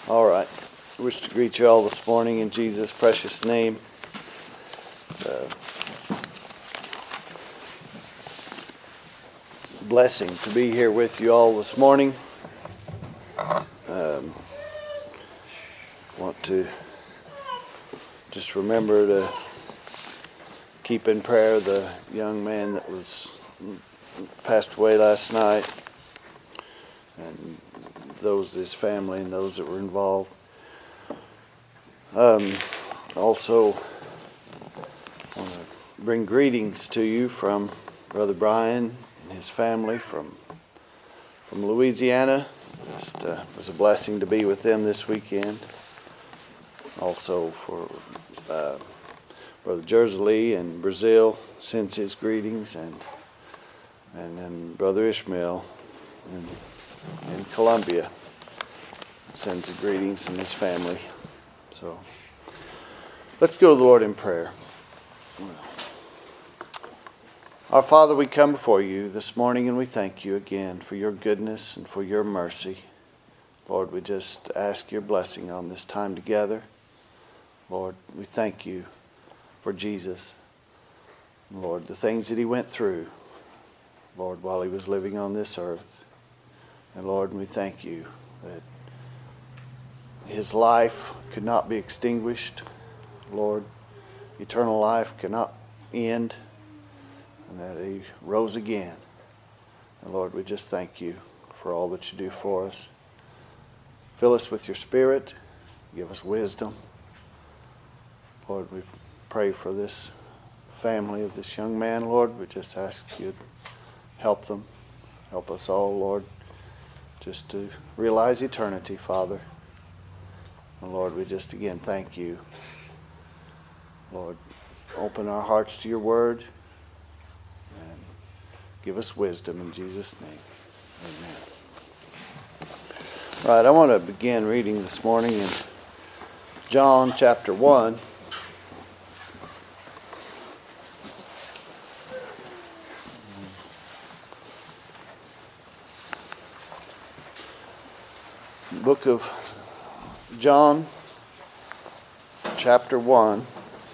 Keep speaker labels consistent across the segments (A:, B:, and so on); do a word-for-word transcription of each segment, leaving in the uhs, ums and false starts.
A: All right. I wish to greet you all this morning in Jesus' precious name. Uh, blessing to be here with you all this morning. Um, want to just remember to keep in prayer the young man that was passed away last night, and those, his family, and those that were involved. Um, also, I want to bring greetings to you from Brother Brian and his family from from Louisiana. Just uh, it was a blessing to be with them this weekend. Also for uh, Brother Jersey Lee in Brazil sends his greetings, and and then Brother Ishmael in, in Colombia sends the greetings and his family. So let's go to the Lord in prayer. Our Father, we come before you this morning and we thank you again for your goodness and for your mercy. Lord, we just ask your blessing on this time together. Lord, we thank you for Jesus. Lord, the things that he went through, Lord, while he was living on this earth. And Lord, we thank you that his life could not be extinguished. Lord, eternal life cannot end, and that he rose again. And Lord, we just thank you for all that you do for us. Fill us with your Spirit. Give us wisdom. Lord, we pray for this family of this young man, Lord. We just ask you to help them. Help us all, Lord, just to realize eternity, Father. And Lord, we just again thank you. Lord, open our hearts to your word and give us wisdom in Jesus' name. Amen. All right, I want to begin reading this morning in John chapter one. Book of John, chapter one.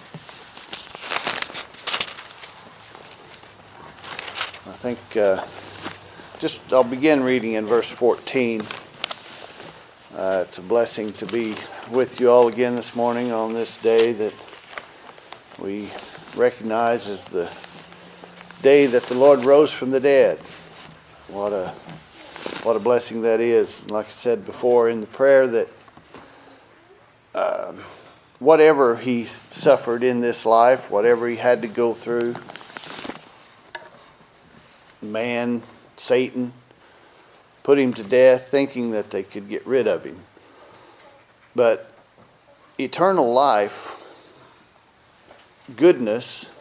A: I think uh, just I'll begin reading in verse fourteen. Uh, it's a blessing to be with you all again this morning on this day that we recognize as the day that the Lord rose from the dead. What a What a blessing that is. Like I said before in the prayer, that uh, whatever he suffered in this life, whatever he had to go through, man, Satan, put him to death thinking that they could get rid of him. But eternal life, goodness,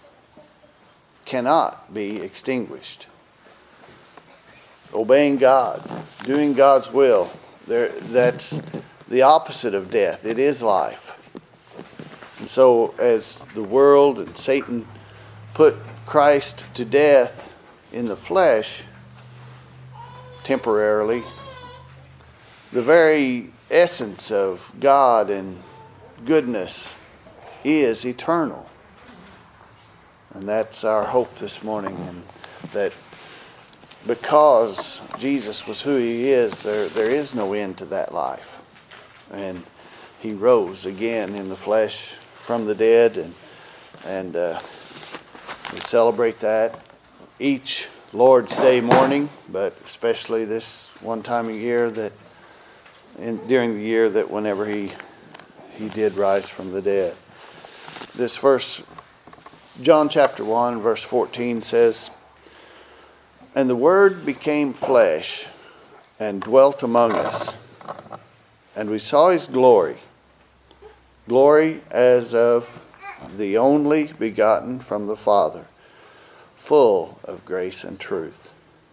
A: cannot be extinguished. Obeying God, doing God's will, there, that's the opposite of death. It is life. And so as the world and Satan put Christ to death in the flesh temporarily, the very essence of God and goodness is eternal. And that's our hope this morning, and that because Jesus was who he is, there, there is no end to that life. And he rose again in the flesh from the dead, and and uh, we celebrate that each Lord's Day morning, but especially this one time a year that in, during the year that whenever he he did rise from the dead. This verse, John chapter one, verse fourteen says, "And the Word became flesh and dwelt among us, and we saw his glory, glory as of the only begotten from the Father, full of grace and truth."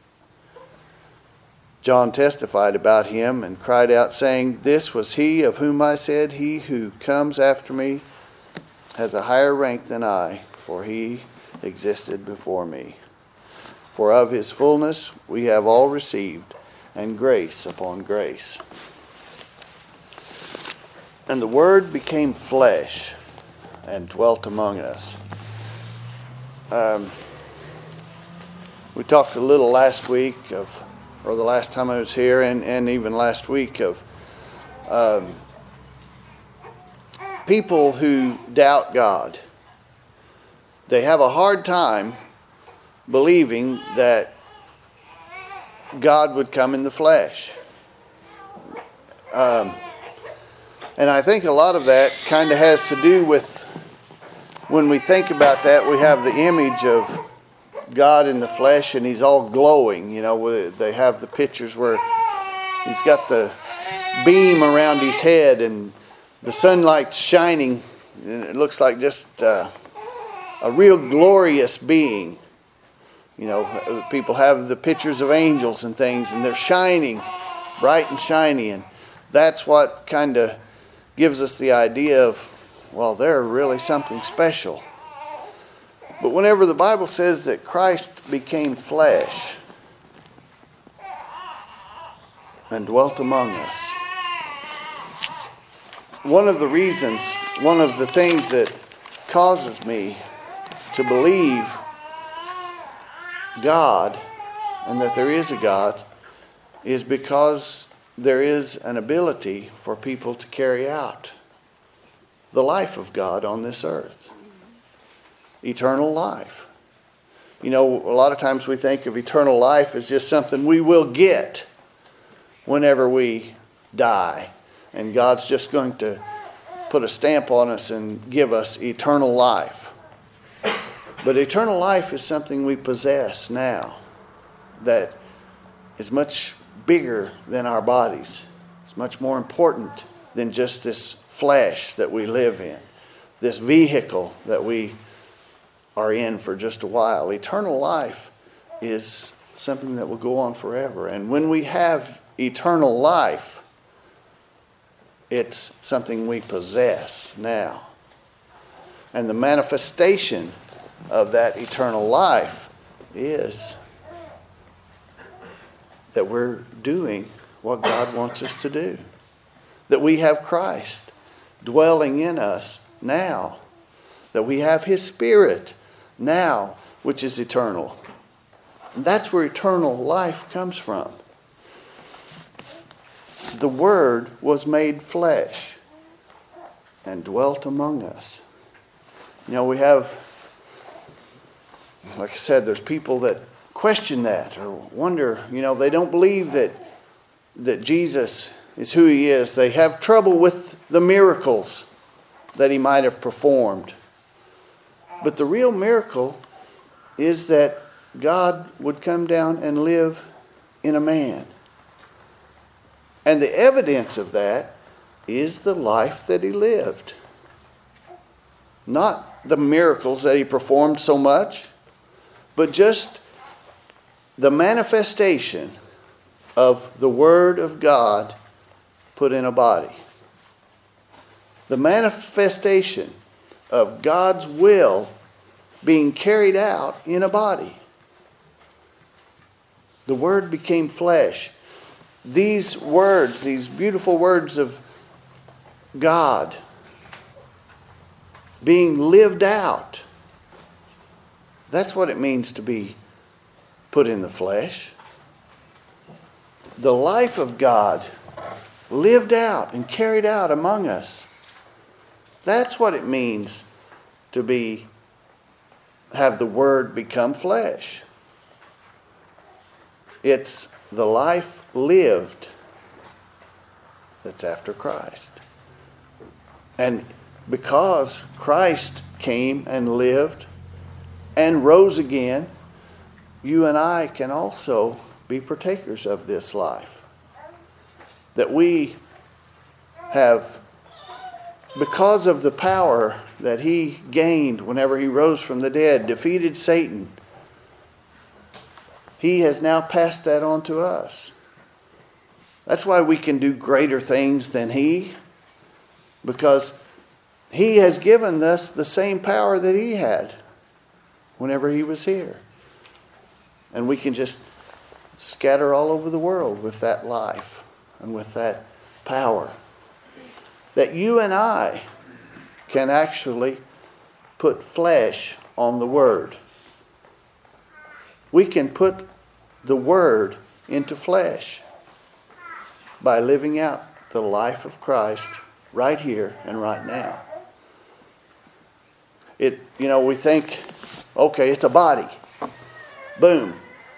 A: John testified about him and cried out, saying, "This was he of whom I said, he who comes after me has a higher rank than I, for he existed before me. For of his fullness we have all received, and grace upon grace." And the Word became flesh and dwelt among us. Um, we talked a little last week of, or the last time I was here, and, and even last week of um, people who doubt God. They have a hard time believing that God would come in the flesh. Um, and I think a lot of that kind of has to do with, when we think about that, we have the image of God in the flesh and he's all glowing. You know, they have the pictures where he's got the beam around his head and the sunlight's shining, and it looks like just uh, a real glorious being. You know, people have the pictures of angels and things, and they're shining, bright and shiny, and that's what kind of gives us the idea of, well, they're really something special. But whenever the Bible says that Christ became flesh and dwelt among us, one of the reasons, one of the things that causes me to believe God and that there is a God is because there is an ability for people to carry out the life of God on this earth. Eternal life. You know, a lot of times we think of eternal life as just something we will get whenever we die. And God's just going to put a stamp on us and give us eternal life. But eternal life is something we possess now that is much bigger than our bodies. It's much more important than just this flesh that we live in, this vehicle that we are in for just a while. Eternal life is something that will go on forever. And when we have eternal life, it's something we possess now. And the manifestation of that eternal life is that we're doing what God wants us to do. That we have Christ dwelling in us now. That we have His Spirit now, which is eternal. And that's where eternal life comes from. The Word was made flesh and dwelt among us. You know, we have, like I said, there's people that question that or wonder, you know, they don't believe that that Jesus is who He is. They have trouble with the miracles that He might have performed. But the real miracle is that God would come down and live in a man. And the evidence of that is the life that He lived. Not the miracles that He performed so much, but just the manifestation of the Word of God put in a body. The manifestation of God's will being carried out in a body. The Word became flesh. These words, these beautiful words of God being lived out. That's what it means to be put in the flesh. The life of God lived out and carried out among us. That's what it means to be have the Word become flesh. It's the life lived that's after Christ. And because Christ came and lived and rose again, you and I can also be partakers of this life. That we have, because of the power that He gained whenever He rose from the dead, defeated Satan, He has now passed that on to us. That's why we can do greater things than He, because He has given us the same power that He had whenever He was here. And we can just scatter all over the world with that life and with that power. that you and I can actually put flesh on the Word. We can put the Word into flesh by living out the life of Christ right here and right now. It, you know, we think, okay, it's a body. Boom.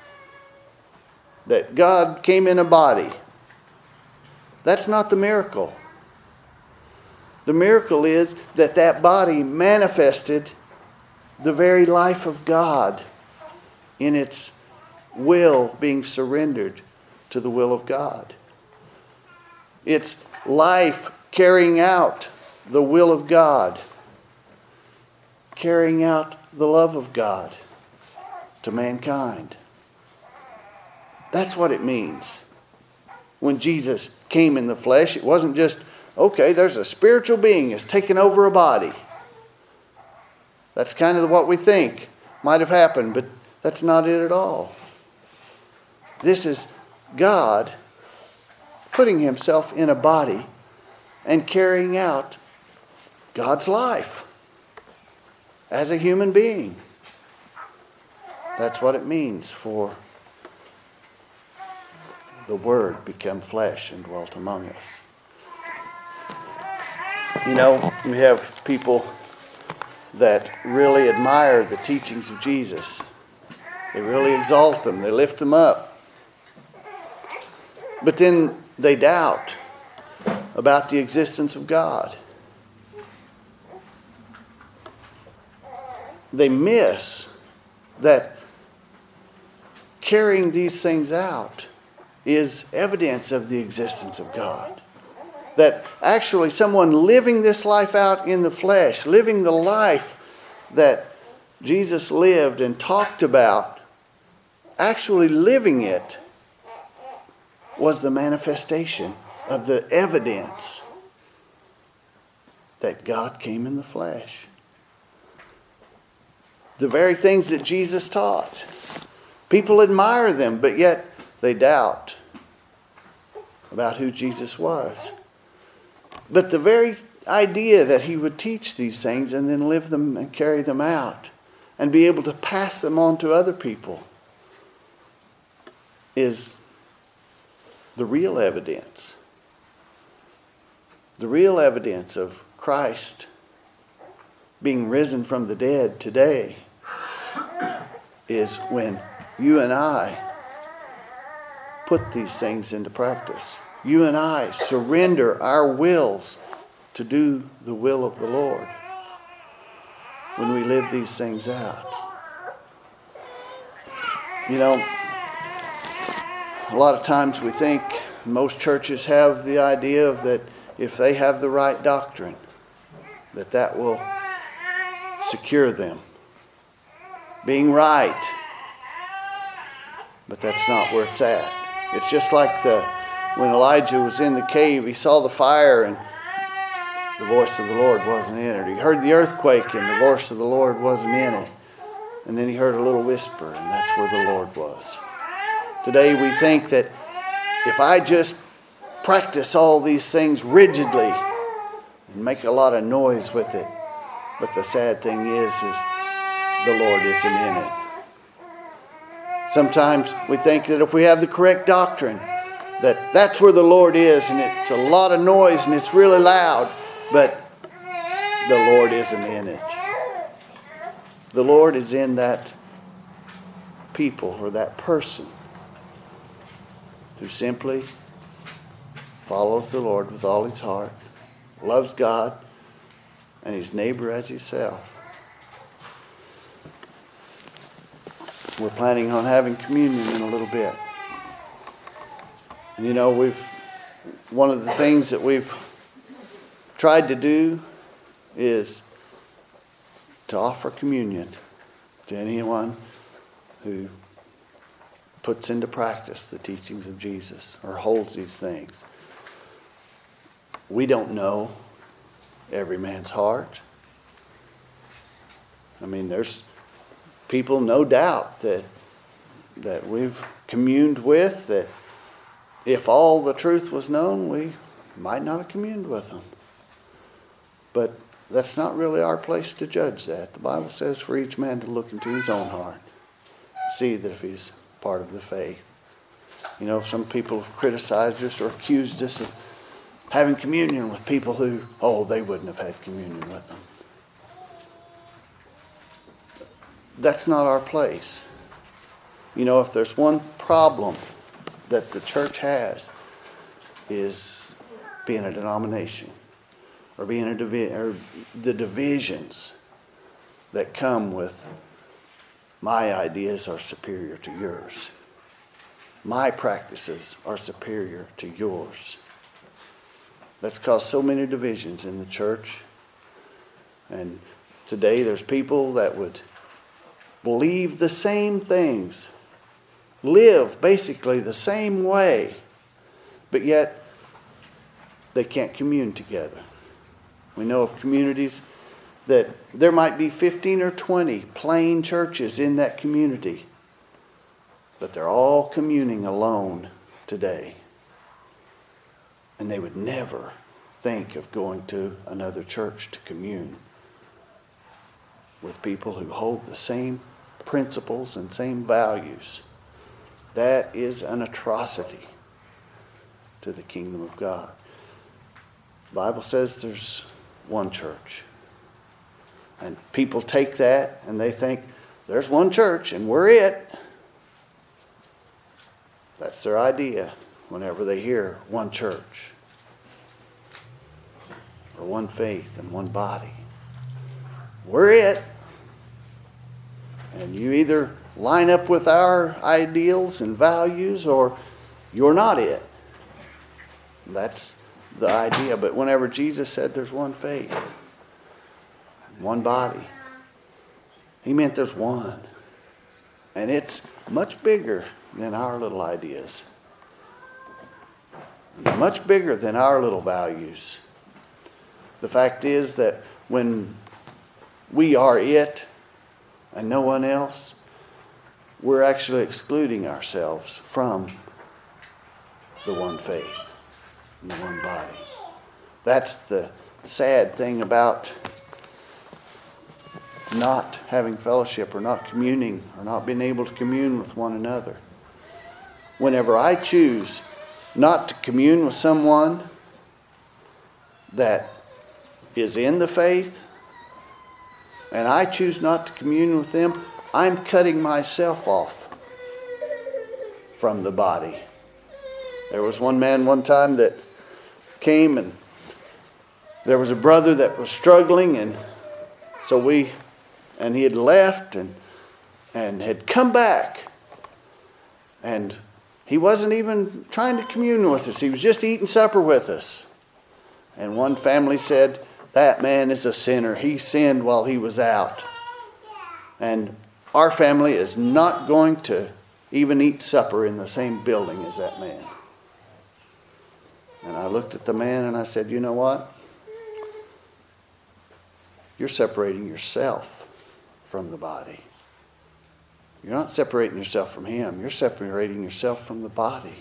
A: That God came in a body. That's not the miracle. The miracle is that that body manifested the very life of God in its will being surrendered to the will of God. It's life carrying out the will of God, carrying out the love of God to mankind. That's what it means. When Jesus came in the flesh, it wasn't just, okay, there's a spiritual being that's taken over a body. That's kind of what we think might have happened, but that's not it at all. This is God putting himself in a body and carrying out God's life as a human being. That's what it means for the Word become flesh and dwelt among us. You know, we have people that really admire the teachings of Jesus. They really exalt them. They lift them up. But then they doubt about the existence of God. They miss that carrying these things out is evidence of the existence of God. That actually someone living this life out in the flesh, living the life that Jesus lived and talked about, actually living it, was the manifestation of the evidence that God came in the flesh. The very things that Jesus taught. People admire them, but yet they doubt about who Jesus was. But the very idea that he would teach these things and then live them and carry them out and be able to pass them on to other people is the real evidence. The real evidence of Christ being risen from the dead today is when you and I put these things into practice. You and I surrender our wills to do the will of the Lord when we live these things out. You know, a lot of times we think most churches have the idea of that if they have the right doctrine, that that will secure them. Being right. But that's not where it's at. It's just like the when Elijah was in the cave, he saw the fire and the voice of the Lord wasn't in it. He heard the earthquake and the voice of the Lord wasn't in it. And then he heard a little whisper, and that's where the Lord was. Today we think that if I just practice all these things rigidly and make a lot of noise with it, but the sad thing is, is the Lord isn't in it. Sometimes we think that if we have the correct doctrine, that that's where the Lord is, and it's a lot of noise and it's really loud, but the Lord isn't in it. The Lord is in that people or that person who simply follows the Lord with all his heart, loves God and his neighbor as himself. We're planning on having communion in a little bit. And you know, we've one of the things that we've tried to do is to offer communion to anyone who puts into practice the teachings of Jesus or holds these things. We don't know every man's heart. I mean, there's people, no doubt, that that we've communed with, that if all the truth was known, we might not have communed with them. But that's not really our place to judge that. The Bible says for each man to look into his own heart, see that if he's part of the faith. You know, some people have criticized us or accused us of having communion with people who, oh, they wouldn't have had communion with them. That's not our place. You know, if there's one problem that the church has, is being a denomination, or being a divi- or the divisions that come with my ideas are superior to yours. My practices are superior to yours. That's caused so many divisions in the church. And today there's people that would believe the same things, live basically the same way, but yet they can't commune together. We know of communities that there might be fifteen or twenty plain churches in that community, but they're all communing alone today. And they would never think of going to another church to commune with people who hold the same principles and same values. That is an atrocity to the kingdom of God. The Bible says there's one church. And people take that and they think there's one church and we're it. That's their idea whenever they hear one church or one faith and one body. We're it. And you either line up with our ideals and values or you're not it. That's the idea. But whenever Jesus said there's one faith, one body, he meant there's one. And it's much bigger than our little ideas. Much bigger than our little values. The fact is that when we are it and no one else, we're actually excluding ourselves from the one faith and the one body. That's the sad thing about not having fellowship or not communing or not being able to commune with one another. Whenever I choose not to commune with someone that is in the faith, and I choose not to commune with them, I'm cutting myself off from the body. There was one man one time that came, and there was a brother that was struggling, and so we, and he had left and and had come back, and he wasn't even trying to commune with us. He was just eating supper with us. And one family said, that man is a sinner. He sinned while he was out. And our family is not going to even eat supper in the same building as that man. And I looked at the man and I said, you know what? You're separating yourself from the body. You're not separating yourself from him. You're separating yourself from the body.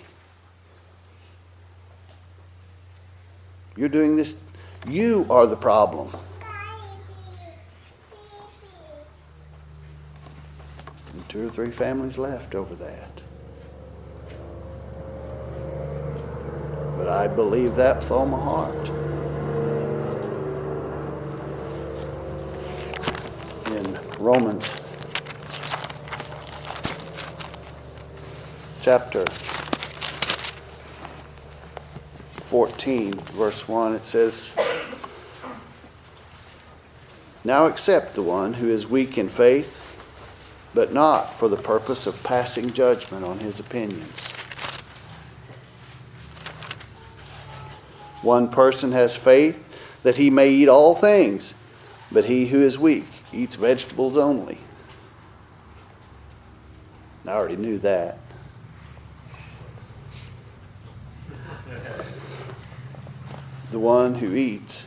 A: You're doing this. You are the problem. And two or three families left over that. But I believe that with all my heart. In Romans chapter fourteen, verse one, it says, now accept the one who is weak in faith, but not for the purpose of passing judgment on his opinions. One person has faith that he may eat all things, but he who is weak eats vegetables only. I already knew that. The one who eats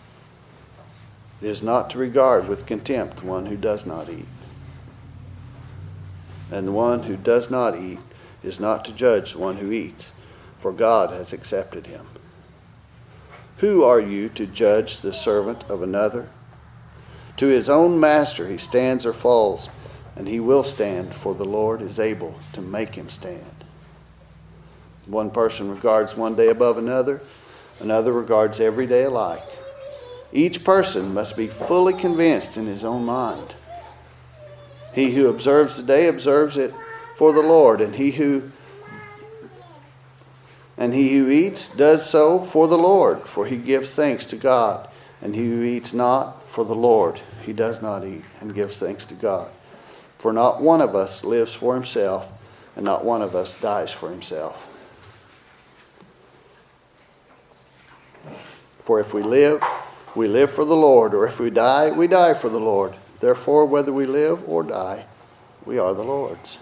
A: is not to regard with contempt the one who does not eat. And the one who does not eat is not to judge the one who eats, for God has accepted him. Who are you to judge the servant of another? To his own master he stands or falls, and he will stand, for the Lord is able to make him stand. One person regards one day above another, another regards every day alike. Each person must be fully convinced in his own mind. He who observes the day observes it for the Lord, and he who and he who eats does so for the Lord, for he gives thanks to God. And he who eats not for the Lord, he does not eat, and gives thanks to God. For not one of us lives for himself, and not one of us dies for himself. For if we live, we live for the Lord, or if we die, we die for the Lord. Therefore, whether we live or die, we are the Lord's.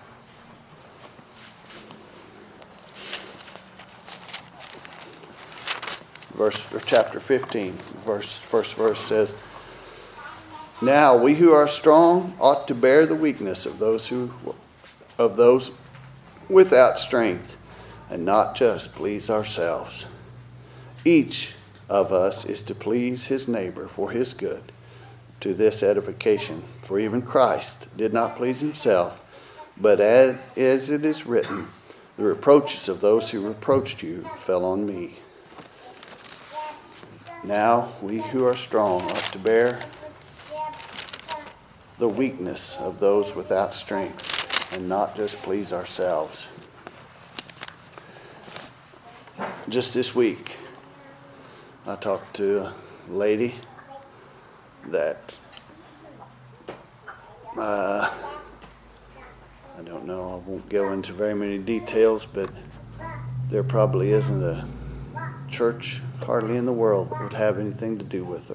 A: Verse, or chapter fifteen, verse, first verse says, Now we who are strong ought to bear the weakness of those who of those without strength, and not just please ourselves. Each of us is to please his neighbor for his good, to this edification. For even Christ did not please himself, but as, as it is written, the reproaches of those who reproached you fell on me. Now we who are strong ought to bear the weakness of those without strength, and not just please ourselves. Just this week, I talked to a lady that uh, I don't know, I won't go into very many details, but there probably isn't a church hardly in the world that would have anything to do with her.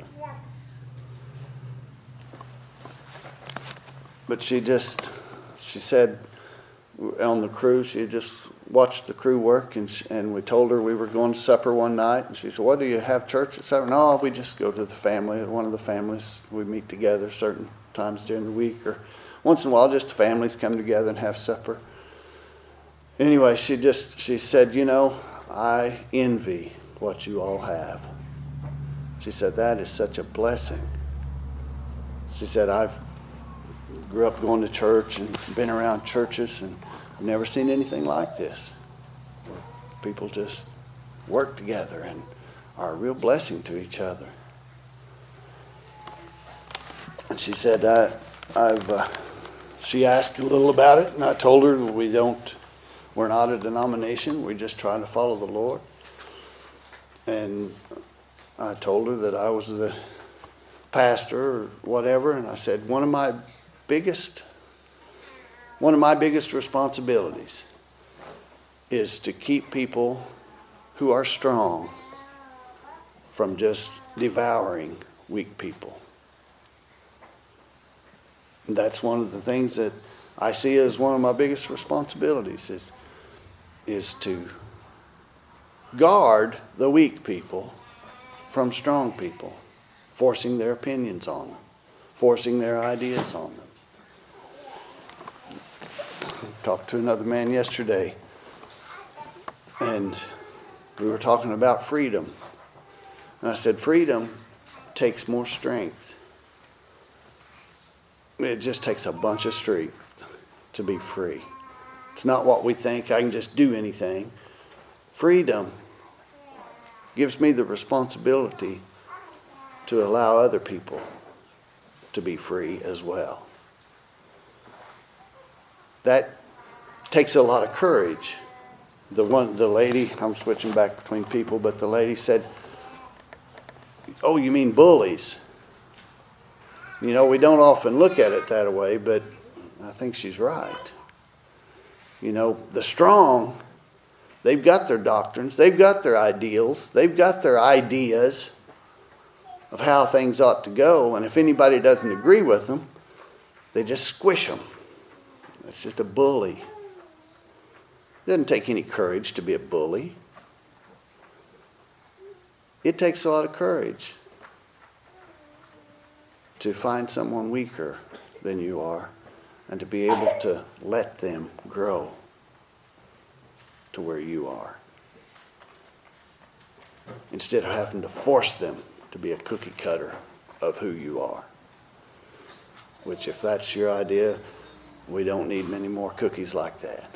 A: But she just, she said on the cruise, she just watched the crew work, and she, and we told her we were going to supper one night, and she said, "What, do you have church at supper?" "No, we just go to the family, one of the families. We meet together certain times during the week, or once in a while just the families come together and have supper." Anyway, she just, she said, "You know, I envy what you all have." She said, "That is such a blessing." She said, "I've grew up going to church and been around churches, and I've never seen anything like this, where people just work together and are a real blessing to each other." And she said, I, I've, uh, she asked a little about it, and I told her we don't, we're not a denomination, we're just trying to follow the Lord. And I told her that I was the pastor or whatever, and I said, one of my biggest, one of my biggest responsibilities is to keep people who are strong from just devouring weak people. And that's one of the things that I see as one of my biggest responsibilities is, is to guard the weak people from strong people, forcing their opinions on them, forcing their ideas on them. Talked to another man yesterday, and we were talking about freedom. And I said, freedom takes more strength. It just takes a bunch of strength to be free. It's not what we think, I can just do anything. Freedom gives me the responsibility to allow other people to be free as well. That takes a lot of courage. The one, the lady, I'm switching back between people, but the lady said, "Oh, you mean bullies?" You know, we don't often look at it that way, but I think she's right. You know, the strong, they've got their doctrines, they've got their ideals, they've got their ideas of how things ought to go, and if anybody doesn't agree with them, they just squish them. It's just a bully. It doesn't take any courage to be a bully. It takes a lot of courage to find someone weaker than you are and to be able to let them grow to where you are. instead of having to force them to be a cookie cutter of who you are. Which, if that's your idea, we don't need many more cookies like that.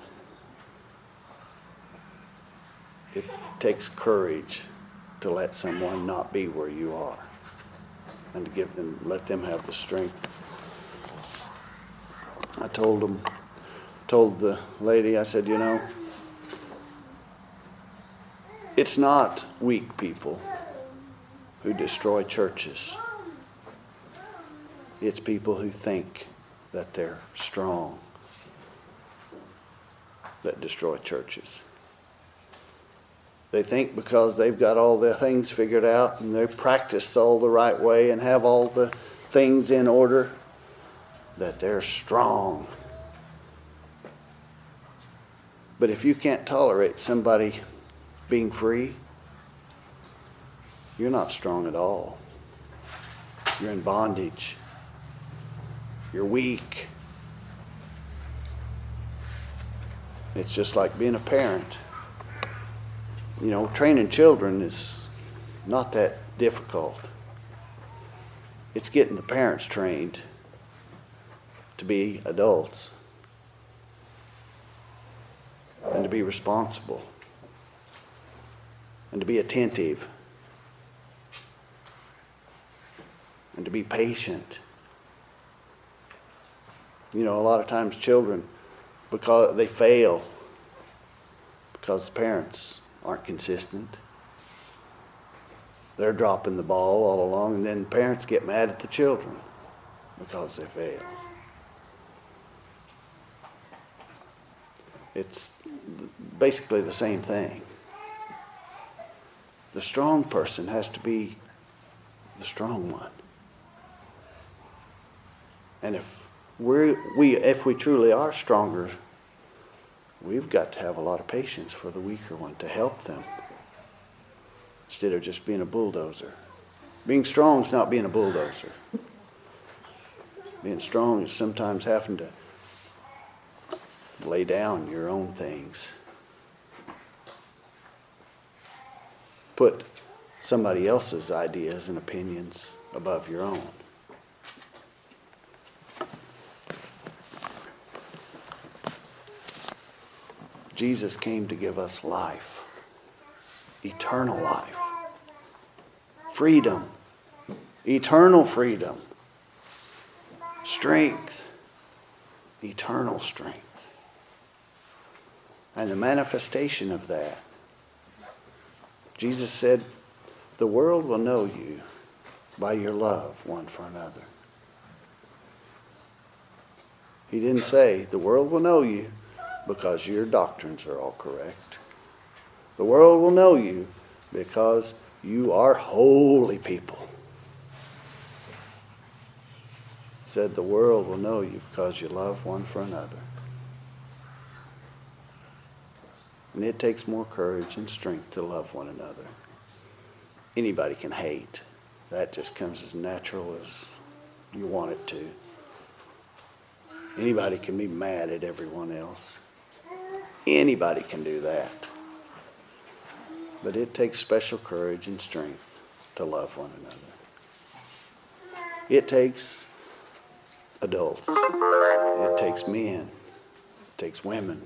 A: It takes courage to let someone not be where you are, and to give them, let them have the strength. I told them, told the lady, I said, you know, it's not weak people who destroy churches. It's people who think that they're strong that destroy churches. They think because they've got all their things figured out and they've practiced all the right way and have all the things in order, that they're strong. But if you can't tolerate somebody being free, you're not strong at all. You're in bondage. You're weak. It's just like being a parent. You know, training children is not that difficult. It's getting the parents trained to be adults and to be responsible and to be attentive and to be patient. You know, a lot of times children, because they fail because the parents aren't consistent. They're dropping the ball all along, and then parents get mad at the children because they fail. It's basically the same thing. The strong person has to be the strong one. And if we we if we truly are stronger, we've got to have a lot of patience for the weaker one to help them, instead of just being a bulldozer. Being strong is not being a bulldozer. Being strong is sometimes having to lay down your own things. Put somebody else's ideas and opinions above your own. Jesus came to give us life, eternal life, freedom, eternal freedom, strength, eternal strength. And the manifestation of that, Jesus said, the world will know you by your love one for another. He didn't say the world will know you because your doctrines are all correct. The world will know you because you are holy people. He said the world will know you because you love one for another. And it takes more courage and strength to love one another. Anybody can hate. That just comes as natural as you want it to. Anybody can be mad at everyone else. Anybody can do that. But it takes special courage and strength to love one another. It takes adults. It takes men. It takes women.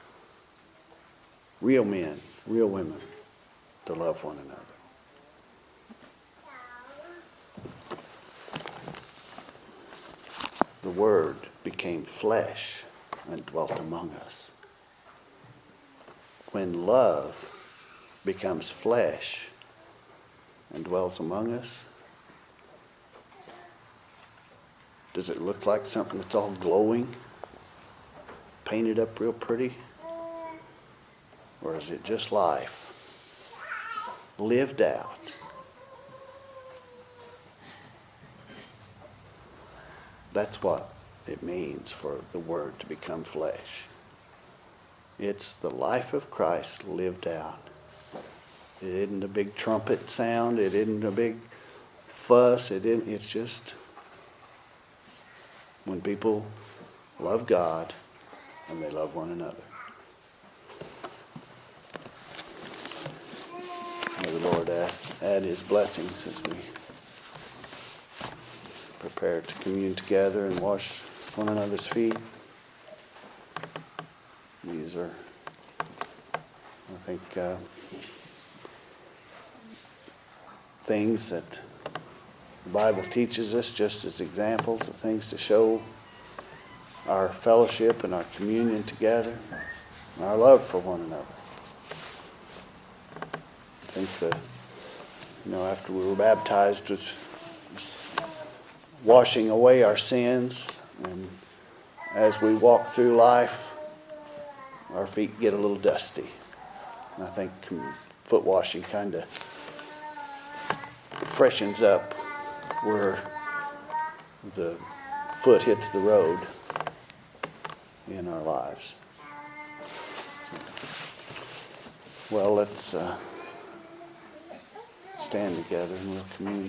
A: Real men, real women, to love one another. The Word became flesh and dwelt among us. When love becomes flesh and dwells among us, does it look like something that's all glowing, painted up real pretty? Or is it just life, lived out? That's what it means for the Word to become flesh. It's the life of Christ lived out. It isn't a big trumpet sound. It isn't a big fuss. It isn't, it's just when people love God and they love one another. May the Lord ask, add his blessings as we prepare to commune together and wash one another's feet. These are, I think, uh, things that the Bible teaches us just as examples of things to show our fellowship and our communion together and our love for one another. I think that, you know, after we were baptized, was washing away our sins, and as we walk through life, our feet get a little dusty. And I think foot washing kind of freshens up where the foot hits the road in our lives. Well, let's uh, stand together and we'll commune.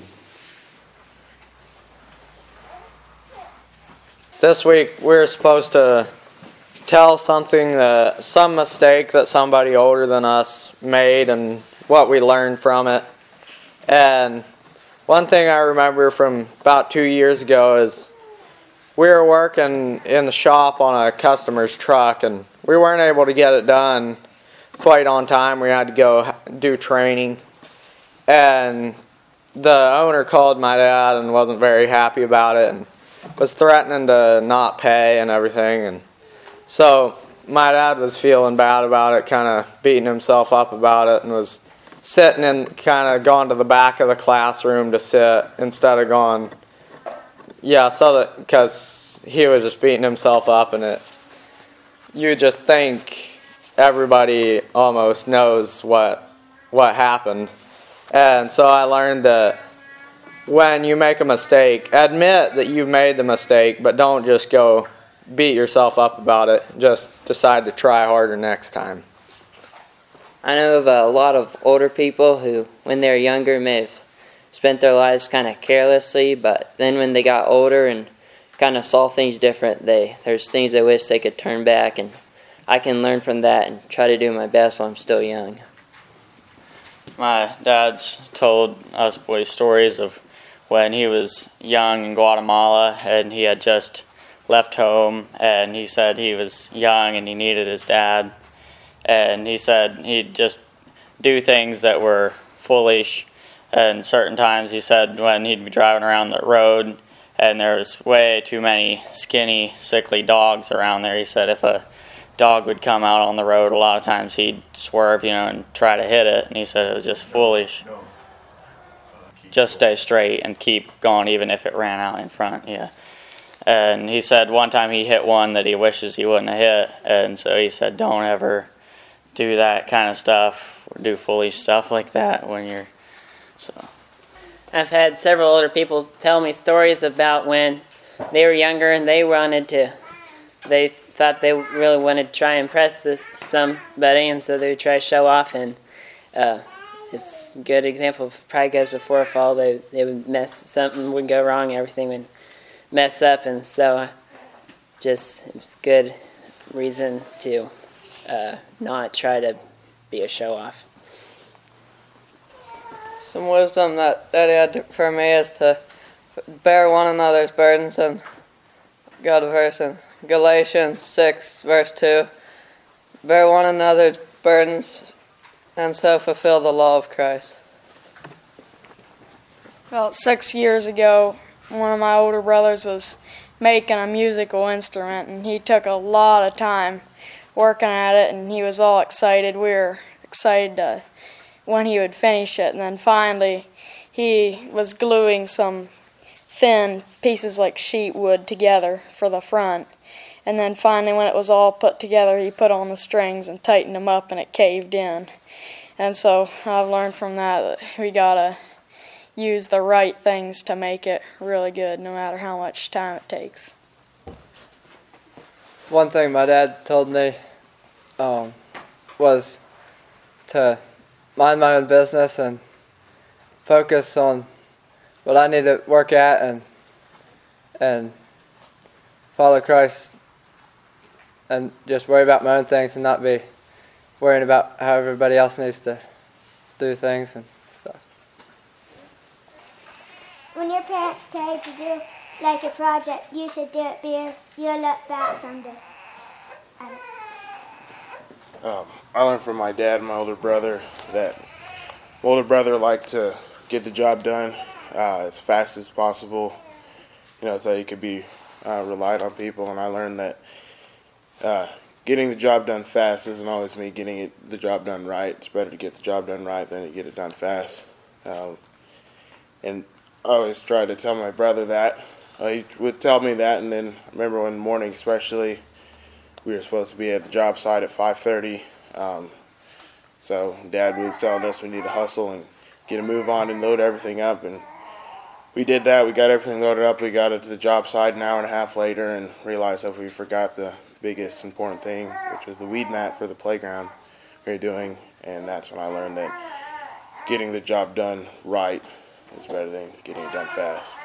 B: This week we're supposed to tell something that some mistake that somebody older than us made and what we learned from it. And one thing I remember from about two years ago is we were working in the shop on a customer's truck and we weren't able to get it done quite on time. We had to go do training, and the owner called my dad and wasn't very happy about it and was threatening to not pay and everything. And so my dad was feeling bad about it, kind of beating himself up about it, and was sitting and kind of going to the back of the classroom to sit instead of going, yeah, so that, because he was just beating himself up, and it, you just think everybody almost knows what what happened. And so I learned that when you make a mistake, admit that you've made the mistake, but don't just go beat yourself up about it. Just decide to try harder next time.
C: I know of a lot of older people who, when they were younger, may have spent their lives kind of carelessly, but then when they got older and kind of saw things different, they there's things they wish they could turn back, and I can learn from that and try to do my best while I'm still young.
D: My dad's told us boys stories of when he was young in Guatemala and he had just left home, and he said he was young and he needed his dad, and he said he'd just do things that were foolish. And certain times he said when he'd be driving around the road and there was way too many skinny, sickly dogs around there, he said if a dog would come out on the road, a lot of times he'd swerve, you know, and try to hit it. And he said it was just foolish. Just stay straight and keep going even if it ran out in front, yeah. And he said one time he hit one that he wishes he wouldn't have hit. And so he said don't ever do that kind of stuff or do foolish stuff like that when you're, so.
E: I've had several older people tell me stories about when they were younger and they wanted to, they thought they really wanted to try and impress this somebody, and so they would try to show off, and uh, it's a good example of pride goes before a fall. They, they would mess, something would go wrong, everything would mess up, and so uh, just, it's a good reason to uh, not try to be a show-off.
F: Some wisdom that Daddy had for me is to bear one another's burdens, and got a verse in Galatians six, verse two. Bear one another's burdens, and so fulfill the law of Christ.
G: About six years ago, one of my older brothers was making a musical instrument, and he took a lot of time working at it, and he was all excited. We were excited to, when he would finish it, and then finally he was gluing some thin pieces like sheet wood together for the front. And then finally, when it was all put together, he put on the strings and tightened them up, and it caved in. And so I've learned from that that we gotta use the right things to make it really good, no matter how much time it takes.
F: One thing my dad told me um, was to mind my own business and focus on what I need to work at, and and follow Christ, and just worry about my own things and not be worrying about how everybody else needs to
B: do things and stuff.
H: When your parents tell you to do like a project, you should do it because you'll look back someday at it.
I: Um, I learned from my dad and my older brother that my older brother liked to get the job done uh, as fast as possible, you know, so he could be uh, relied on people. And I learned that uh, getting the job done fast doesn't always mean getting it, the job done right. It's better to get the job done right than to get it done fast. Um, and I always tried to tell my brother that. Uh, he would tell me that, and then I remember one morning especially, we were supposed to be at the job site at five thirty. Um, so Dad was telling us we need to hustle and get a move on and load everything up. And we did that. We got everything loaded up. We got it to the job site an hour and a half later and realized that we forgot the biggest important thing, which was the weed mat for the playground we were doing. And that's when I learned that getting the job done right is better than getting it done fast.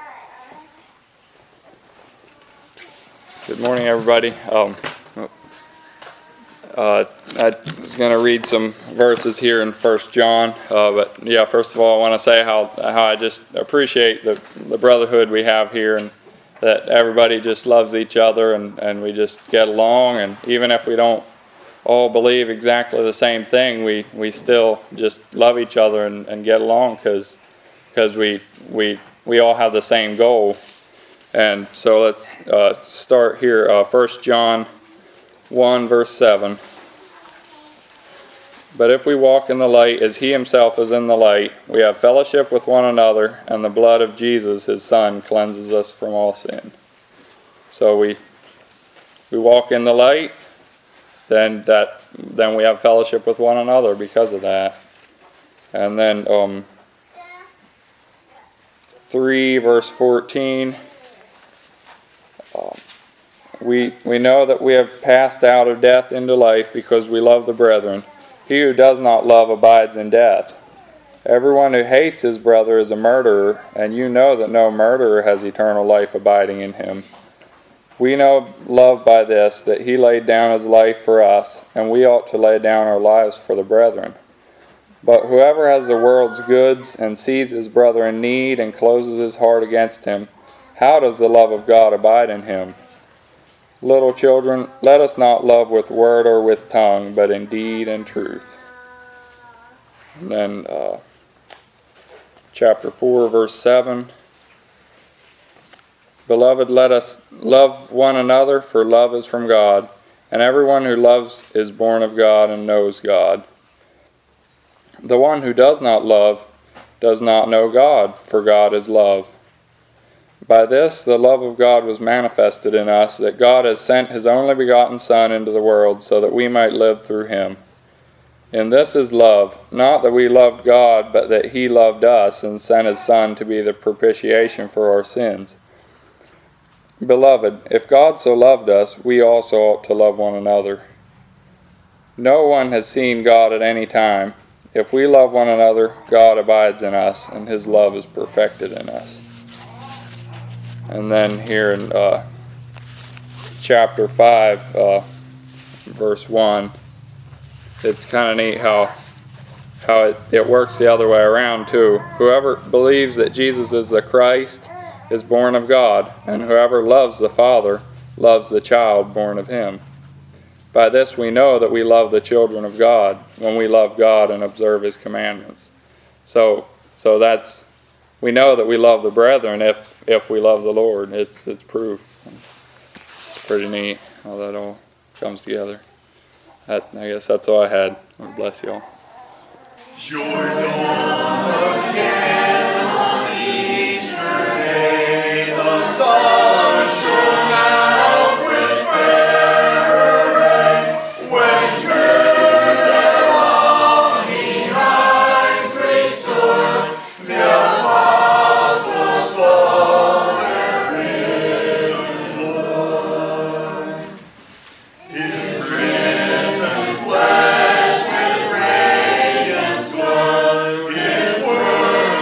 J: Good morning, everybody. Um, uh, I was going to read some verses here in First John, uh, but yeah, first of all, I want to say how how I just appreciate the the brotherhood we have here, and that everybody just loves each other, and, and we just get along, and even if we don't all believe exactly the same thing, we, we still just love each other and, and get along because because we we we all have the same goal. And so let's uh, start here, uh, First John one, verse seven. But if we walk in the light as he himself is in the light, we have fellowship with one another, and the blood of Jesus, his Son, cleanses us from all sin. So we we walk in the light, then that then we have fellowship with one another because of that. And then um, three, verse fourteen. Um, we we know that we have passed out of death into life because we love the brethren. He who does not love abides in death. Everyone who hates his brother is a murderer, and you know that no murderer has eternal life abiding in him. We know love by this, that he laid down his life for us, and we ought to lay down our lives for the brethren. But whoever has the world's goods and sees his brother in need and closes his heart against him, how does the love of God abide in him? Little children, let us not love with word or with tongue, but in deed and truth. And then uh, chapter four, verse seven. Beloved, let us love one another, for love is from God, and everyone who loves is born of God and knows God. The one who does not love does not know God, for God is love. By this the love of God was manifested in us, that God has sent his only begotten Son into the world so that we might live through him. And this is love, not that we loved God, but that he loved us and sent his Son to be the propitiation for our sins. Beloved, if God so loved us, we also ought to love one another. No one has seen God at any time. If we love one another, God abides in us, and his love is perfected in us. And then here in uh, chapter five, uh, verse one, it's kind of neat how how it, it works the other way around too. Whoever believes that Jesus is the Christ is born of God, and whoever loves the Father loves the child born of him. By this we know that we love the children of God, when we love God and observe his commandments. So so that's we know that we love the brethren if if we love the Lord. It's it's proof. It's pretty neat how that all comes together. That, I guess that's all I had. God bless you all.
K: Joy dawned again on Easter Day. The sun shone out with fairer ray. When to their longing eyes restored, the apostles saw their risen Lord. His risen flesh with radiance glowed, his word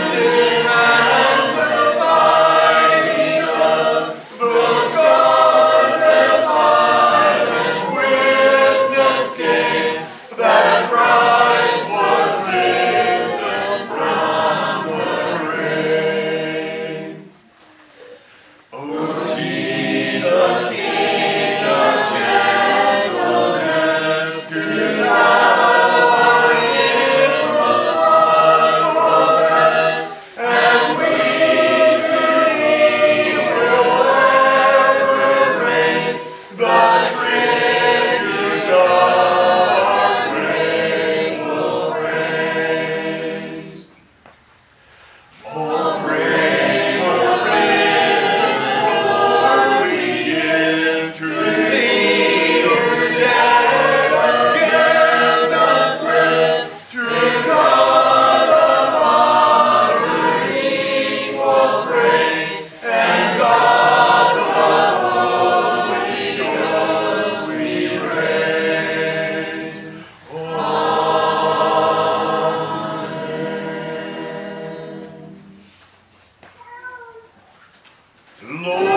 K: Lord.